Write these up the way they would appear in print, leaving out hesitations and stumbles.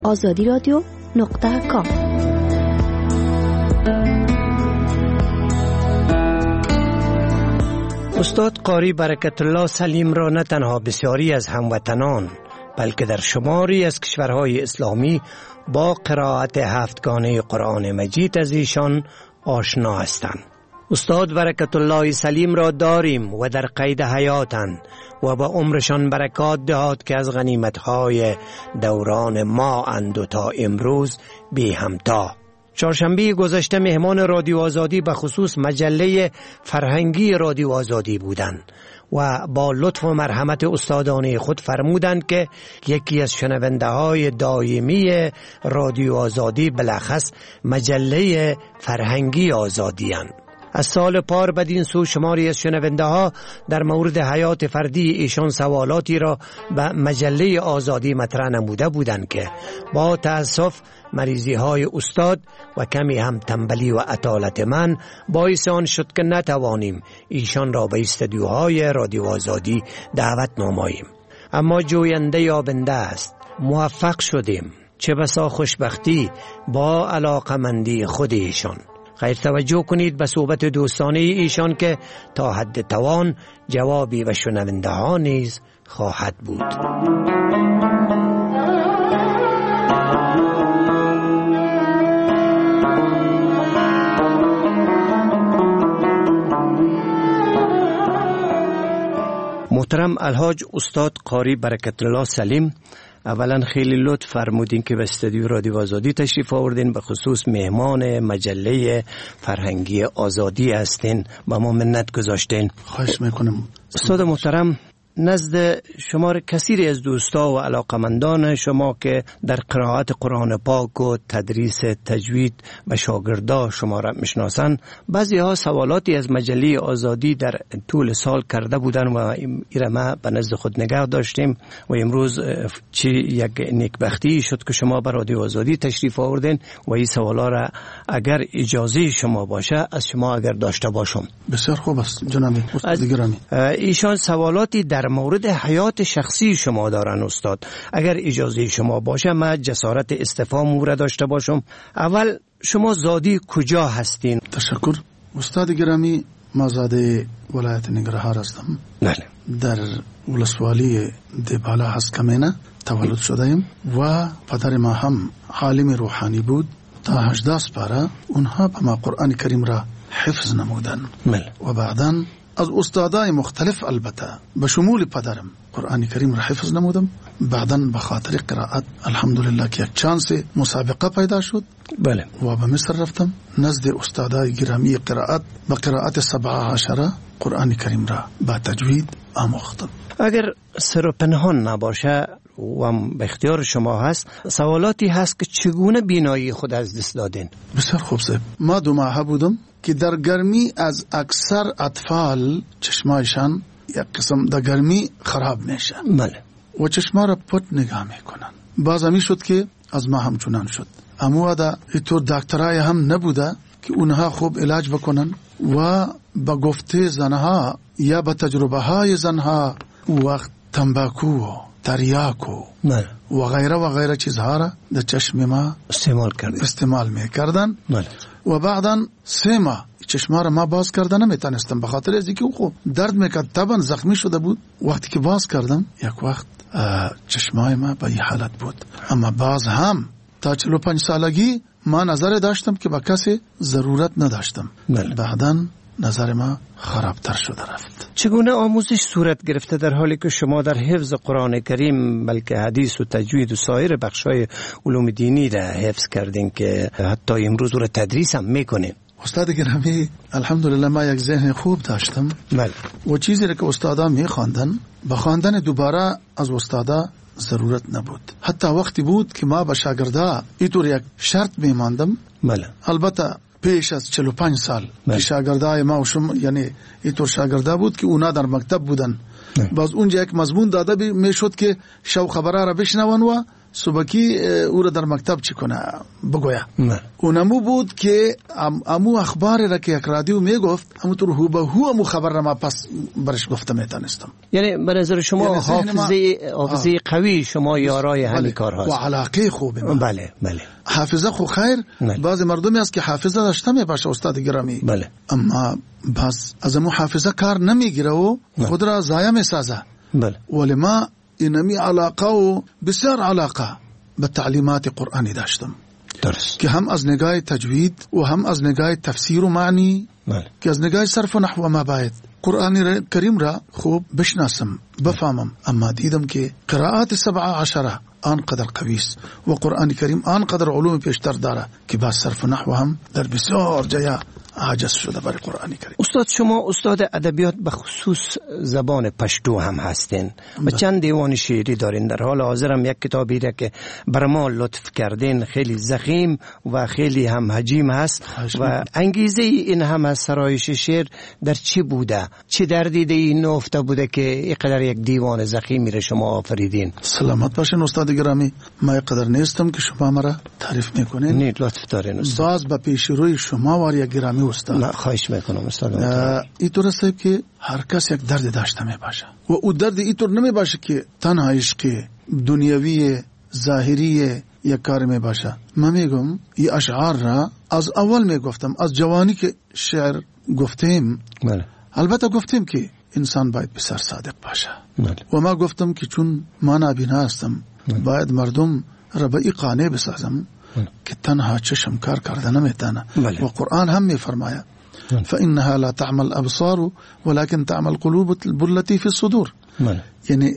azadiradio.com. استاد قاری برکت الله سلیم را نه تنها بسیاری از هموطنان بلکه در شماری از کشورهای اسلامی با قرائت هفتگانه قرآن مجید از ایشان آشنا هستند. استاد برکت الله سلیم را داریم و در قید حیاتند و با عمرشان برکات دهاد که از غنیمت‌های دوران ما اند و تا امروز بی همتا. چهارشنبه گذشته مهمان رادیو آزادی به خصوص مجله فرهنگی رادیو آزادی بودند و با لطف و مرحمت استادانه خود فرمودند که یکی از شنونده های دائمی رادیو آزادی بلخص مجله فرهنگی آزادی اند. از سال پار بدین سو شماری از شنونده ها در مورد حیات فردی ایشان سوالاتی را به مجله آزادی مطرح نموده بودند که با تأسف مریضی های استاد و کمی هم تنبلی و عطالت من باعث آن شد که نتوانیم ایشان را به استودیوهای رادیو آزادی دعوت نماییم. اما جوینده یابنده است. موفق شدیم، چه بسا خوشبختی با علاقمندی خود ایشان. خیر توجه کنید به صحبت دوستانه ایشان که تا حد توان جوابی و شنونده ها نیز خواهد بود. محترم الحاج استاد قاری برکت الله سلیم، اولا خیلی لطف فرمودین که به استودیو رادیو آزادی تشریف آوردین، به خصوص مهمان مجله فرهنگی آزادی هستین، با ما منت گذاشتین. خواهش میکنم. استاد محترم، نزد شمار کثیری از دوستا و علاقمندان شما که در قرائت قرآن پاک و تدریس تجوید به شاگردا شما را میشناسن، بعضی ها سوالاتی از مجله آزادی در طول سال کرده بودن و ایره ما به نزد خود نگاه داشتیم و امروز چی یک نیکبختی شد که شما به رادیو آزادی تشریف آوردین و این سوالا را اگر اجازه شما باشه از شما اگر داشته باشم. بسیار خوب است جناب استاد گرامی. ایشان سوالاتی در مورد حیات شخصی شما دارن استاد، اگر اجازه شما باشه من جسارت استفهام او را داشته باشم. اول شما زادی کجا هستین؟ تشکر استاد گرامی. ما زاده ولایت ننگرهار هستم. بله. در ولسوالی دیبالا هسکمینه تولد شدیم و پدر ما هم عالم روحانی بود. تا 18 سپاره اونها به ما قرآن کریم را حفظ نمودن. بله. و بعداً از استادای مختلف البته به شمول پدرم قرآن کریم را حفظ نمودم. بعداً به خاطر قرائت الحمدلله که یک چانس مسابقه پیدا شد. بله. و به مصر رفتم نزد استادای گرامی قرائت به قرائت 17 قرآن کریم را با تجوید آموختم. اگر سر و پنهان نباشه و به اختیار شما هست، سوالاتی هست که چگونه بینایی خود از دست دادین؟ بسیار خوب صاحب. ما 2 ماه بودم که در گرمی از اکثر اطفال چشمایشان یک قسم در گرمی خراب میشه. بله. و چشما را پت نگاه میکنن. باز همی شد که از ما هم چنان شد. اما دا اینطور دکترای هم نبوده که اونها خوب علاج بکنن و با گفته زنها یا با تجربه های زنها وقت تنباکو تریاکو و غیره چیزها را در چشم ما استعمال میکردن. و بعدا 3 ماه چشما را ما باز کردن نمیتونستم به خاطر از اینکه خوب درد میکرد، طبعا زخمی شده بود. وقتی که باز کردم یک وقت چشمای ما به این حالت بود. اما باز هم تا 45 سالگی ما نظر داشتم که با کسی ضرورت نداشتم. بعدا نظر ما خرابتر شده رفت. چگونه آموزش صورت گرفته در حالی که شما در حفظ قرآن کریم بلکه حدیث و تجوید و سایر بخشای علوم دینی را حفظ کردین که حتی امروز را تدریس هم میکنین؟ استاد گرامی الحمدلله ما یک ذهن خوب داشتم. بله. و چیزی را که استادا میخواندن به خواندن دوباره از استادا ضرورت نبود. حتی وقتی بود که ما به شاگردا اینطور یک شرط میماندم. بله. البته پیش از 45 سال که شاگردای ما و شما یعنی اینطور شاگردا بود که اونا در مکتب بودن. باز اونجا یک مضمون داده میشد که شو خبره را بشنون و سبکی او را در مکتب چی کنه بگویا. اونمو بود که امو اخبار را که یک رادیو میگفت امو تو هو به هو امو خبر را ما پس برش گفته میتونستم. یعنی به نظر شما حافظه قوی شما یارای همین کار هست و علاقه خوبه. بله حافظه خو خیر. بعضی مردمی هست که حافظه داشته میباشه استاد گرامی، اما بس از امو حافظه کار نمیگیره و خود را ضایع میسازه. ولی ما اینمی علاقه و بسیار علاقه به تعلیمات قرآنی داشتم درست، که هم از نگاه تجوید و هم از نگاه تفسیر و معنی، که از نگاه صرف و نحو ما باید قرآن کریم را خوب بشناسم بفهمم. اما دیدم که قراءات 17 آنقدر قویس و قرآن کریم آنقدر علوم پیشتر داره که با صرف و نحو هم در بسیار جایا عاجز شده برای قرآن کریم. استاد شما استاد ادبیات به خصوص زبان پشتو هم هستین و چند دیوان شعری دارین. در حال حاضر هم یک کتابی را که بر ما لطف کردین خیلی ضخیم و خیلی هم حجیم هست و انگیزه این هم از سرایش شعر در چی بوده؟ چه دردیده این نفته بوده که اینقدر یک دیوان ضخیمی را شما آفریدین؟ سلامت باشین استاد گرامی، ما اینقدر نیستم که شما مرا تعریف میکنین. نه لطف دارین استاد. باز با پیشروی شما واریا گرامی استاد. نه خواهش میکنم استاد. اینطور است که هر کس یک درد داشته میباشه و او درد اینطور نمیباشه که تنها عشق دنیوی ظاهری یک کار میباشه. من میگم این اشعار را از اول میگفتم، از جوانی که شعر گفتیم. البته گفتیم که انسان باید بسیار صادق باشه و ما گفتم که چون ما نابینا هستم باید مردم را به این قانع بسازم که تنها چشم کار کرده نمیتونه و قرآن هم میفرماید فإنها لا تعمل الأبصار ولكن تعمل قلوب التي في الصدور. یعنی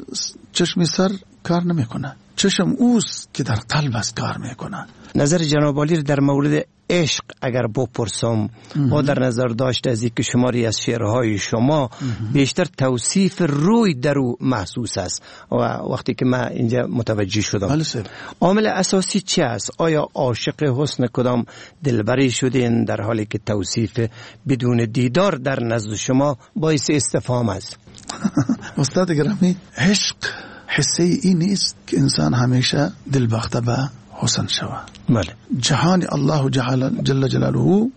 چشم سر کار نمیکنه، چشم اوست که در قلب است کار میکنه. نظر جناب عالی در مورد عشق اگر بپرسم با در نظر داشته از اینکه شماری از شعرهای شما بیشتر توصیف روی در او محسوس است و وقتی که من اینجا متوجه شدم عامل اساسی چی است؟ آیا عاشق حسن کدام دلبری شدین در حالی که توصیف بدون دیدار در نزد شما باعث استفهام است؟ استاد گرامی، عشق حسی این نیست که انسان همیشه دلباخته به حسن شوه. جهان الله جل جلاله،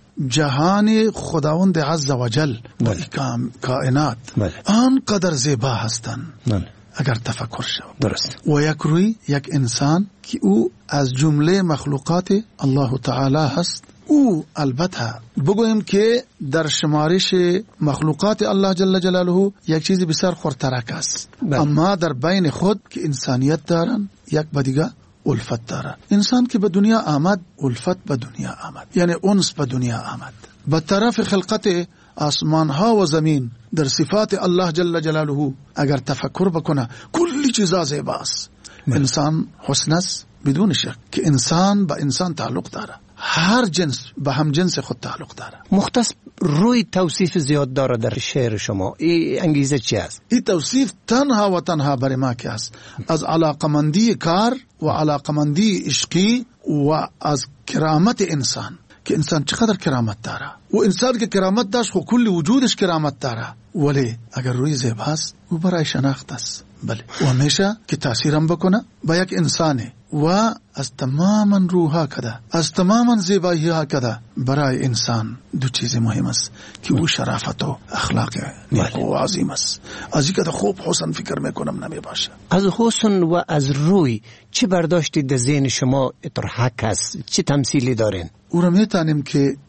جهان خداوند عز و جل و کائنات آنقدر زیبا هستند اگر تفکر شود. درست. و یک روی یک انسان که او از جمله مخلوقات الله تعالی هست. او البته بگویم که در شمارش مخلوقات الله جل جلاله یک چیزی بسیار خورترک است، اما در بین خود که انسانیت دارن یک با دیگه الفت داره. انسان که به دنیا آمد الفت به دنیا آمد، یعنی انس به دنیا آمد. به طرف خلقت آسمان ها و زمین در صفات الله جل جلاله اگر تفکر بکنه کلی چیزا زیباست. انسان حسن است بدون شک که انسان با انسان تعلق داره، هر جنس به هم جنس خود تعلق داره. مختص روی توصیف زیاد داره در شعر شما، این انگیزه چی است؟ این توصیف تنها و تنها برای ما که است از علاقمندی کار و علاقمندی عشقی و از کرامت انسان، که انسان چقدر کرامت داره و انسان که کرامت داشت خو کل وجودش کرامت داره، ولی اگر روی زیباست او برای شناخت است. بله، و همیشه که تأثیرم بکنه با یک انسانه و از تماما روحا کده، از تماما زیبایی ها کده. برای انسان دو چیز مهم است که او شرافت و اخلاق نیک و عظیم است. از این که خوب حسن فکر میکنم نمی باشه. از حسن و از روی چه برداشتی در ذهن شما اترحک است؟ چه تمثیلی دارین؟ او را میتانیم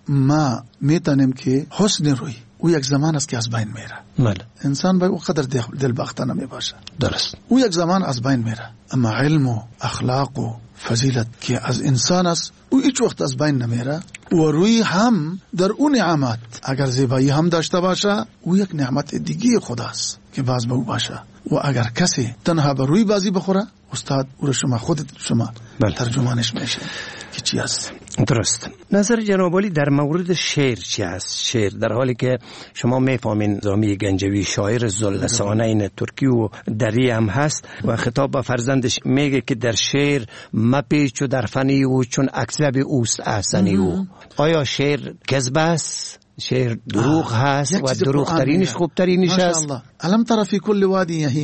که حسن روی او یک زمان است که از بین میره. انسان باید او قدر دلباخته نمی باشه. درست. او یک زمان از بین میره، اما علم و اخلاق و فضیلت که از انسان است او هیچ وقت از بین نمیره. و روی هم در اون نعمت اگر زیبایی هم داشته باشه او یک نعمت دیگه خداست که باز به او باشه. و اگر کسی تنها به روی بازی بخوره استاد او رو شما ترجمانش میشه که چی است. درست. نظر جناب عالی در مورد شعر چی است؟ شعر در حالی که شما میفهمین نظامی گنجوی شاعر ذواللسانین ترکی و دری هم هست و خطاب به فرزندش میگه که در شعر مپیچ و در فنی او چون اکذب اوست احسنی او. آیا شعر کذب است؟ شعر دروغ هست و دروغ ترینش خوب ترینش است؟ الم تر فی کل وادی یهیمون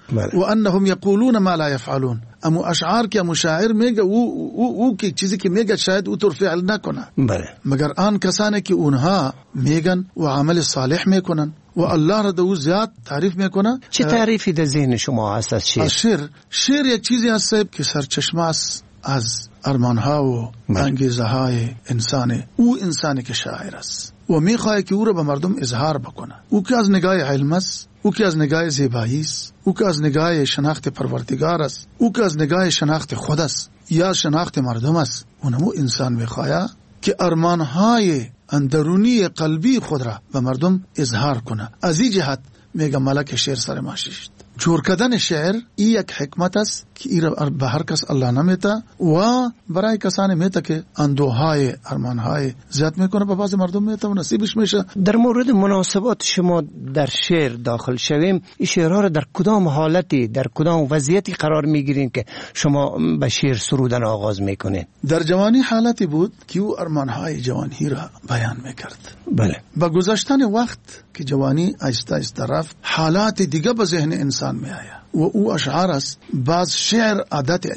و انهم یقولون ما لا یفعلون. اما اشعار که مشاعر میگه او که چیزی که میگه شاید او طور فعل نکنه، مگر آن کسانی که اونها میگن و عمل صالح میکنن و الله را دو زیاد تعریف میکنه. چه تعریفی در ذهن شما هست از شعر؟ شعر یک چیزی هست که سرچشمه است از ارمانها و انگیزه های انسان. او انسانی که شاعر است و میخواه که او را به مردم اظهار بکنه. او که از نگاه علم است، او که از نگاه زیبایی است، او که از نگاه شناخت پروردگار است، او که از نگاه شناخت خود است یا شناخت مردم است. اونمو انسان میخواه که ارمانهای اندرونی قلبی خود را به مردم اظهار کنه. از این جهت میگه ملک شعر سر ماشیشت. جور کردن شعر ای یک حکمت است که ای را به هر کس الله نمیته و برای کسانی میته که اندوهای ارمانهای زیاد میکنه به بعض مردم میته و نصیبش میشه. در مورد مناسبات شما در شعر داخل شویم، این شعرها را در کدام حالتی، در کدام وضعیتی قرار میگیرین که شما به شعر سرودن آغاز میکنین؟ در جوانی حالتی بود که او ارمانهای جوانی را بیان میکرد. با گذشتن وقت که جوانی آهسته آهسته رفت، حالات دیگه به ذهن انسان می آید و او اشعار است. بعض شعر عادت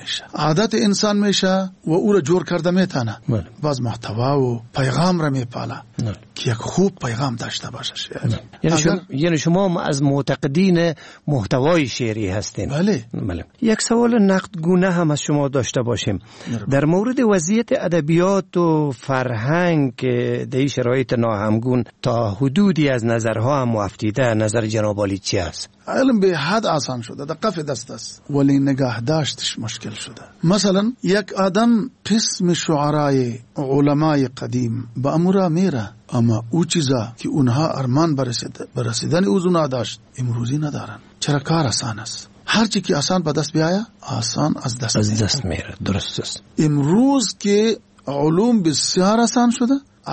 انسان میشه و او را جور کرده میتونه. بعض محتوا و پیغام را میپاله که یک خوب پیغام داشته باشه شعر. یعنی شما از معتقدین محتوای شعری هستین؟ بله. یک سوال نقدگونه هم از شما داشته باشیم. در مورد وضعیت ادبیات و فرهنگ که در شرایط ناهمگون تا حدودی از نظرها هم مفتیده، نظر جناب عالی چی است؟ علم به حد آسان شده، در کف دست است، ولی نگاه داشتش مشکل شده. مثلا یک آدم قسم شعرای علمای قدیم با امورا میره، اما او چیزا که اونها ارمان برسیدن اوزونا داشت امروزی ندارن. چرا؟ کار آسان است. هرچی که آسان به دست بیایه آسان از دست میره. درست است. امروز که علوم بسیار آسان شده،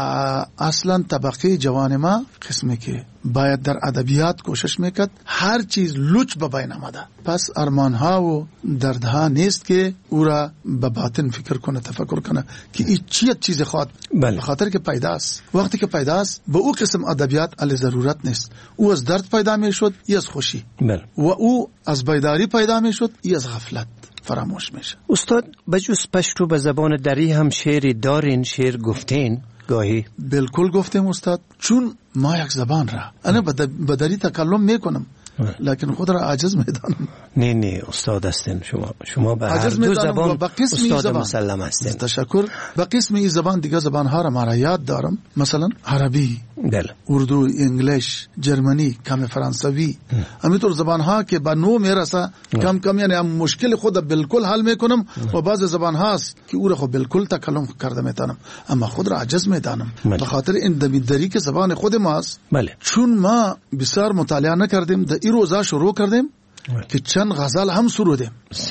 اصلا طبقه جوان ما قسمی که باید در ادبیات کوشش میکرد هر چیز لچ به بین آمده. پس ارمانها و دردها نیست که او را به باطن فکر کنه، تفکر کنه که این چیز خواهد. به خاطر که پیداست. وقتی که پیداست به او قسم ادبیات علی ضرورت نیست. او از درد پیدا میشد یا از خوشی، و او از بیداری پیدا میشد یا از غفلت فراموش میشه. استاد بجز پشتو به زبان دری هم شعری دارین؟ شعر گفتین گاهی؟ بالکل گفتیم استاد، چون ما یک زبان را انا به دری تکلم میکنم لیکن خود را عاجز میدانم. نه استاد هستین شما به هر دو زبان استاد مسلم هستین. تشکر. به قسم این زبان دیگه زبانها را ما یاد دارم، مثلا عربی، اردو، انگلیش، جرمنی، کم فرانسوی، همینطور زبانها که به نو میرسه کم یعنی مشکل خود بالکل حل میکنم و بعض زبان هاست که او را خود بالکل تکلم کرده میتونم اما خود را عاجز میدانم به خاطر این دری که زبان خود ماست. چون ما بسیار مطالعه نکردیم، در این روزا شروع کردیم که چند غزل هم سرودیم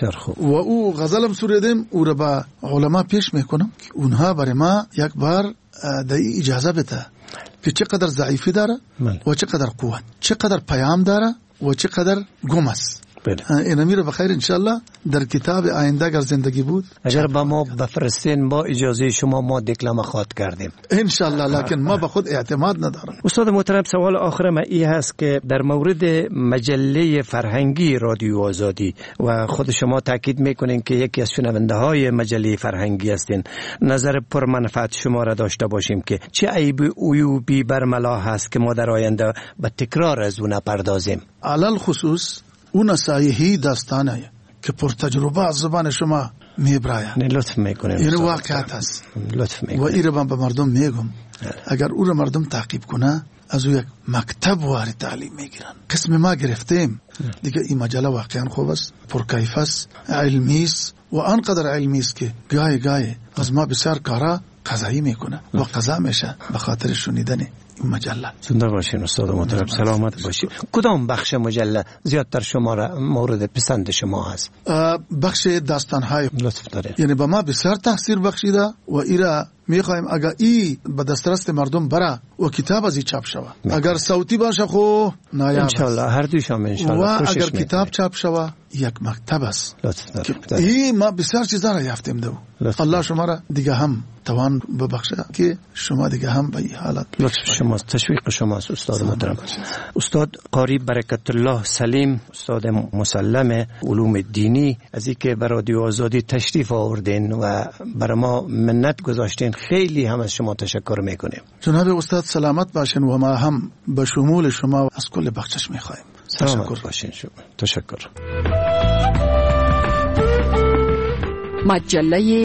و او غزل هم سرودیم، او را به علما پیش میکنم که اونها برای ما یک بار در اجازه بده که چقدر ضعیفی داره و چقدر قوت، چقدر پیام داره و چقدر گم است. این میره بخیر انشالله در کتاب آینده اگر زندگی بود اگر با ما بفرستین با اجازه شما ما دکلمه خواد کردیم انشالله، لکن ما به خود اعتماد ندارم. استاد محترم، سوال آخر ما این هست که در مورد مجله فرهنگی رادیو آزادی و خود شما تاکید میکنین که یکی از شنونده های مجله فرهنگی هستین، نظر پرمنفعت شما را داشته باشیم که چه عیب عیوبی برملا هست که ما در آینده به تکرار از اون پردازیم. علل خصوص اون نصایحی داستانه که پر تجربه از زبان شما میبراید. لطف میکنیم. یعنی واقعیت است. لطف میکنیم. و این رو به مردم میگم اگر او رو مردم تعقیب کنه از او یک مکتب وارد تعلیم میگیرن. قسم ما گرفتیم دیگه این مجله واقعا خوب است، پرکیف است، علمی است و آنقدر علمی است که گاهی از ما بسیار کارا قضایی میکنه و قضا میشه به خاطر شنیدن این مجله. زنده باشین استاد محترم، سلامت باشین. کدام بخش مجله زیادتر شما را مورد پسند شما هست؟ بخش داستان‌های لطف داره. یعنی با ما بسیار تاثیر بخشیده و ایرا میخوایم اگر ای به دسترس مردم بره و کتاب از ای چاپ شوه، اگر صوتی باشه خو نایاب انشالله هر دوشم انشالله و اگر کتاب چاپ شوه یک مکتب است. لطفاً ای ما بسیار چیزا را یافتیم دو. الله شما را دیگه هم توان ببخشه که شما دیگه هم به این حالت لطف شماست، تشویق شماست استاد محترم. استاد قاری برکت الله سلیم، استاد مسلم علوم دینی، از اینکه برای رادیو آزادی تشریف آوردین و برای ما منت گذاشتین، خیلی هم از شما تشکر میکنیم. جناب استاد سلامت باشین و ما هم به شمول شما از کل بخشش میخوایم. تشکر باشین شما. تشکر. مجله